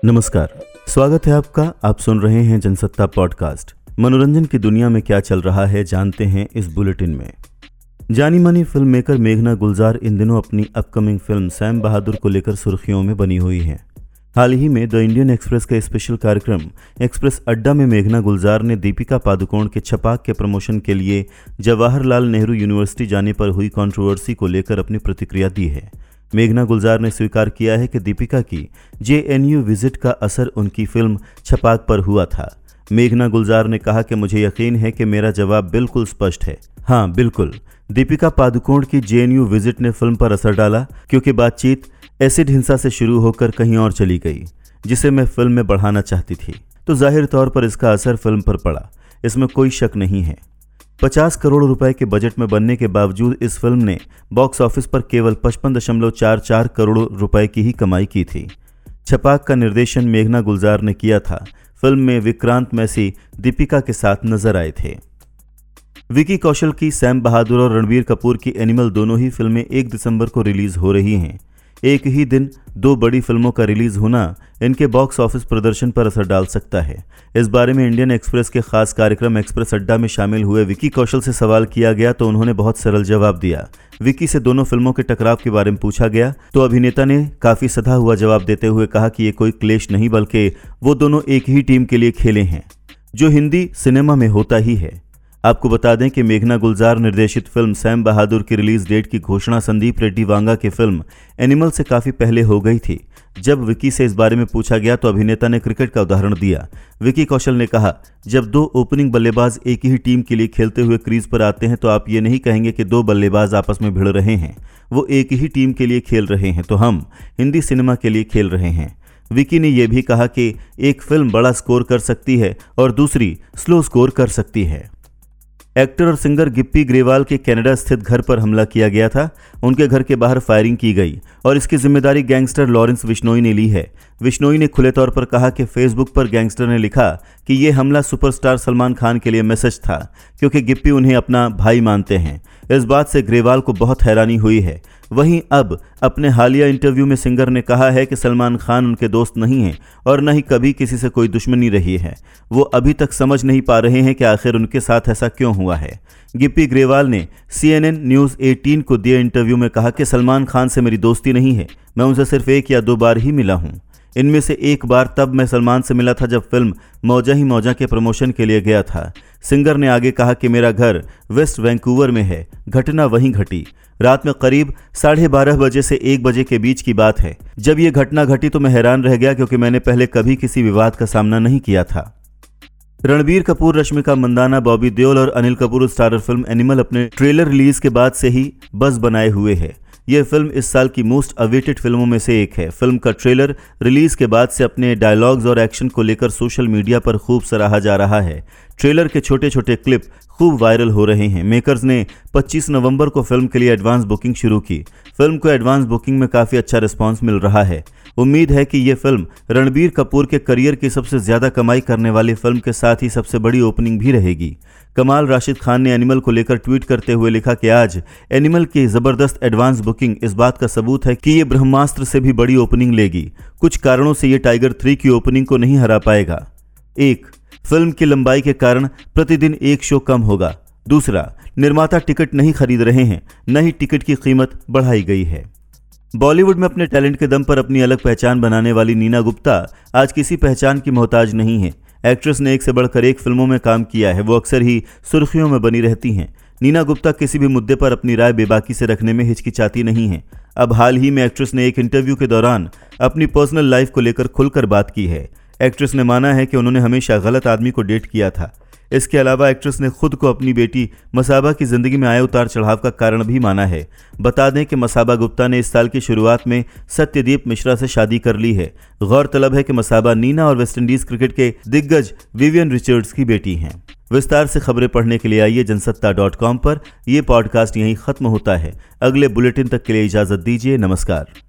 नमस्कार, स्वागत है आपका। आप सुन रहे हैं जनसत्ता पॉडकास्ट। मनोरंजन की दुनिया में क्या चल रहा है जानते हैं इस बुलेटिन में। जानी मानी फिल्म मेकर मेघना गुलजार इन दिनों अपनी अपकमिंग फिल्म सैम बहादुर को लेकर सुर्खियों में बनी हुई हैं। हाल ही में द इंडियन एक्सप्रेस का स्पेशल कार्यक्रम एक्सप्रेस अड्डा में मेघना गुलजार ने दीपिका पादुकोण के छपाक के प्रमोशन के लिए जवाहरलाल नेहरू यूनिवर्सिटी जाने पर हुई कंट्रोवर्सी को लेकर अपनी प्रतिक्रिया दी है। मेघना गुलजार ने स्वीकार किया है कि दीपिका की JNU विजिट का असर उनकी फिल्म छपाक पर हुआ था। मेघना गुलजार ने कहा कि मुझे यकीन है कि मेरा जवाब बिल्कुल स्पष्ट है। हाँ, बिल्कुल, दीपिका पादुकोण की JNU विजिट ने फिल्म पर असर डाला, क्योंकि बातचीत एसिड हिंसा से शुरू होकर कहीं और चली गई, जिसे मैं फिल्म में बढ़ाना चाहती थी। तो जाहिर तौर पर इसका असर फिल्म पर पड़ा, इसमें कोई शक नहीं है। 50 करोड़ रुपए के बजट में बनने के बावजूद इस फिल्म ने बॉक्स ऑफिस पर केवल 55.44 करोड़ रुपए की ही कमाई की थी। छपाक का निर्देशन मेघना गुलजार ने किया था। फिल्म में विक्रांत मैसी दीपिका के साथ नजर आए थे। विकी कौशल की सैम बहादुर और रणबीर कपूर की एनिमल दोनों ही फिल्में 1 दिसंबर को रिलीज हो रही हैं। एक ही दिन 2 बड़ी फिल्मों का रिलीज होना इनके बॉक्स ऑफिस प्रदर्शन पर असर डाल सकता है। इस बारे में इंडियन एक्सप्रेस के खास कार्यक्रम एक्सप्रेस अड्डा में शामिल हुए विकी कौशल से सवाल किया गया तो उन्होंने बहुत सरल जवाब दिया। विकी से दोनों फिल्मों के टकराव के बारे में पूछा गया तो अभिनेता ने काफी सधा हुआ जवाब देते हुए कहा कि ये कोई क्लेश नहीं, बल्कि वो दोनों एक ही टीम के लिए खेले हैं, जो हिंदी सिनेमा में होता ही है। आपको बता दें कि मेघना गुलजार निर्देशित फिल्म सैम बहादुर की रिलीज डेट की घोषणा संदीप रेड्डी वांगा की फिल्म एनिमल से काफी पहले हो गई थी। जब विकी से इस बारे में पूछा गया तो अभिनेता ने क्रिकेट का उदाहरण दिया। विकी कौशल ने कहा, जब 2 ओपनिंग बल्लेबाज एक ही टीम के लिए खेलते हुए क्रीज पर आते हैं तो आप ये नहीं कहेंगे कि 2 बल्लेबाज आपस में भिड़ रहे हैं। वो एक ही टीम के लिए खेल रहे हैं, तो हम हिंदी सिनेमा के लिए खेल रहे हैं। विकी ने यह भी कहा कि एक फिल्म बड़ा स्कोर कर सकती है और दूसरी स्लो स्कोर कर सकती है। एक्टर और सिंगर गिप्पी ग्रेवाल के कनाडा स्थित घर पर हमला किया गया था। उनके घर के बाहर फायरिंग की गई और इसकी जिम्मेदारी गैंगस्टर लॉरेंस विश्नोई ने ली है। विश्नोई ने खुले तौर पर कहा कि फेसबुक पर गैंगस्टर ने लिखा कि यह हमला सुपरस्टार सलमान खान के लिए मैसेज था, क्योंकि गिप्पी उन्हें अपना भाई मानते हैं। इस बात से ग्रेवाल को बहुत हैरानी हुई है। वहीं अब अपने हालिया इंटरव्यू में सिंगर ने कहा है कि सलमान खान उनके दोस्त नहीं हैं और न ही कभी किसी से कोई दुश्मनी रही है। वो अभी तक समझ नहीं पा रहे हैं कि आखिर उनके साथ ऐसा क्यों हुआ है। गिप्पी ग्रेवाल ने CNN न्यूज़ 18 को दिए इंटरव्यू में कहा कि सलमान खान से मेरी दोस्ती नहीं है, मैं उनसे सिर्फ 1 या 2 बार ही मिला हूं। इनमें से एक बार तब मैं सलमान से मिला था जब फिल्म मौजा ही मौजा के प्रमोशन के लिए गया था। सिंगर ने आगे कहा कि मेरा घर वेस्ट वैंकूवर में है। घटना वहीं घटी। रात में करीब 12:30 बजे से 1 बजे के बीच की बात है। जब यह घटना घटी तो मैं हैरान रह गया, क्योंकि मैंने पहले कभी किसी विवाद का सामना नहीं किया था। रणबीर कपूर, रश्मिका मंदाना, बॉबी देओल और Anil Kapoor starrer film Animal अपने ट्रेलर रिलीज के बाद से ही बज़ बनाए हुए है। यह फिल्म इस साल की मोस्ट अवेटेड फिल्मों में से एक है। फिल्म का ट्रेलर रिलीज के बाद से अपने डायलॉग्स और एक्शन को लेकर सोशल मीडिया पर खूब सराहा जा रहा है। ट्रेलर के छोटे छोटे क्लिप खूब वायरल हो रहे हैं। मेकर्स ने 25 नवंबर को फिल्म के लिए एडवांस बुकिंग शुरू की। फिल्म को एडवांस बुकिंग में काफ़ी अच्छा रिस्पांस मिल रहा है। उम्मीद है कि यह फिल्म रणबीर कपूर के करियर की सबसे ज़्यादा कमाई करने वाली फिल्म के साथ ही सबसे बड़ी ओपनिंग भी रहेगी। कमाल राशिद खान ने एनिमल को लेकर ट्वीट करते हुए लिखा कि आज एनिमल की ज़बरदस्त एडवांस बुकिंग इस बात का सबूत है कि ये ब्रह्मास्त्र से भी बड़ी ओपनिंग लेगी। कुछ कारणों से ये टाइगर 3 की ओपनिंग को नहीं हरा पाएगा। 1. फिल्म की लंबाई के कारण प्रतिदिन 1 शो कम होगा। 2. निर्माता टिकट नहीं खरीद रहे हैं, न ही टिकट की कीमत बढ़ाई गई है। बॉलीवुड में अपने टैलेंट के दम पर अपनी अलग पहचान बनाने वाली नीना गुप्ता आज किसी पहचान की मोहताज नहीं है। एक्ट्रेस ने एक से बढ़कर एक फिल्मों में काम किया है। वो अक्सर ही सुर्खियों में बनी रहती हैं। नीना गुप्ता किसी भी मुद्दे पर अपनी राय बेबाकी से रखने में हिचकिचाती नहीं है। अब हाल ही में एक्ट्रेस ने एक इंटरव्यू के दौरान अपनी पर्सनल लाइफ को लेकर खुलकर बात की है। एक्ट्रेस ने माना है कि उन्होंने हमेशा गलत आदमी को डेट किया था। इसके अलावा एक्ट्रेस ने खुद को अपनी बेटी मसाबा की जिंदगी में आए उतार चढ़ाव का कारण भी माना है। बता दें कि मसाबा गुप्ता ने इस साल की शुरुआत में सत्यदीप मिश्रा से शादी कर ली है। गौरतलब है कि मसाबा नीना और वेस्टइंडीज क्रिकेट के दिग्गज विवियन रिचर्ड्स की बेटी हैं। विस्तार से खबरें पढ़ने के लिए आइए जनसत्ता.com पर। यह पॉडकास्ट यहीं खत्म होता है। अगले बुलेटिन तक के लिए इजाजत दीजिए। नमस्कार।